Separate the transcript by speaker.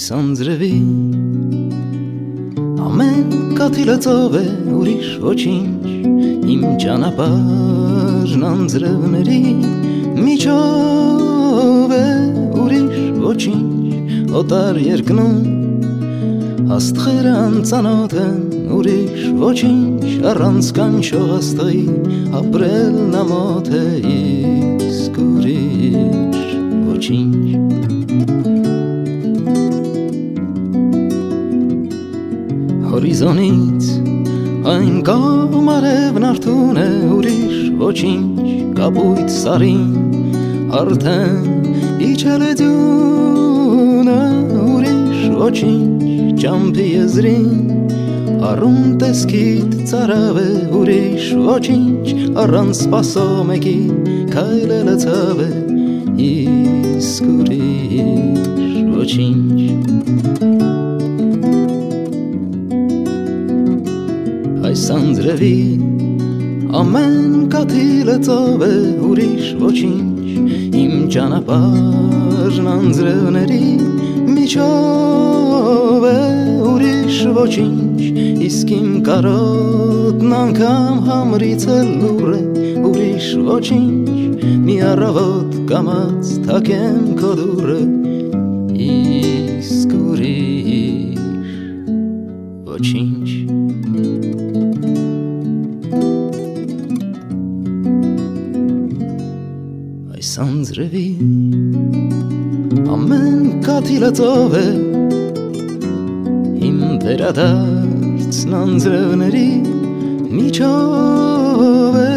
Speaker 1: սանձրվի ամեն կաթիլածով է ուրիշ ոչինչ իմ ճանապարհն անձրևների միջով է ուրիշ ոչինչ օտար երկնում աստղերը անծանոթ են ուրիշ ոչինչ առանց կանչող աստղի ապրելն ամոթ է իսկ ուրիշ ոչինչ հորիզոնից այն կամ արևն արթուն է ուրիշ ոչինչ կապույտ սարին արդեն իջել է ձյունը ուրիշ ոչինչ ճամփի եզրին առուն տեսքիդ ծարավ է ուրիշ ոչինչ առանց սպասո մեկի քայլելը ցավ է իսկ ուրիշ ոչինչ այս անձրևի ամեն կաթիլը ծով է ուրիշ ոչինչ իմ ճանապարհն անձրևների միջով է ուրիշ ոչինչ իսկ իմ կարոտն անգամ համրից էլ լուռ է ուրիշ ոչինչ մի առավոտ կամաց թակեմ քո դուռը իսկ ուրիշ ոչինչ այս անձրևի ամեն կաթիլածով է իմ վերադարձն անձրևների միջով է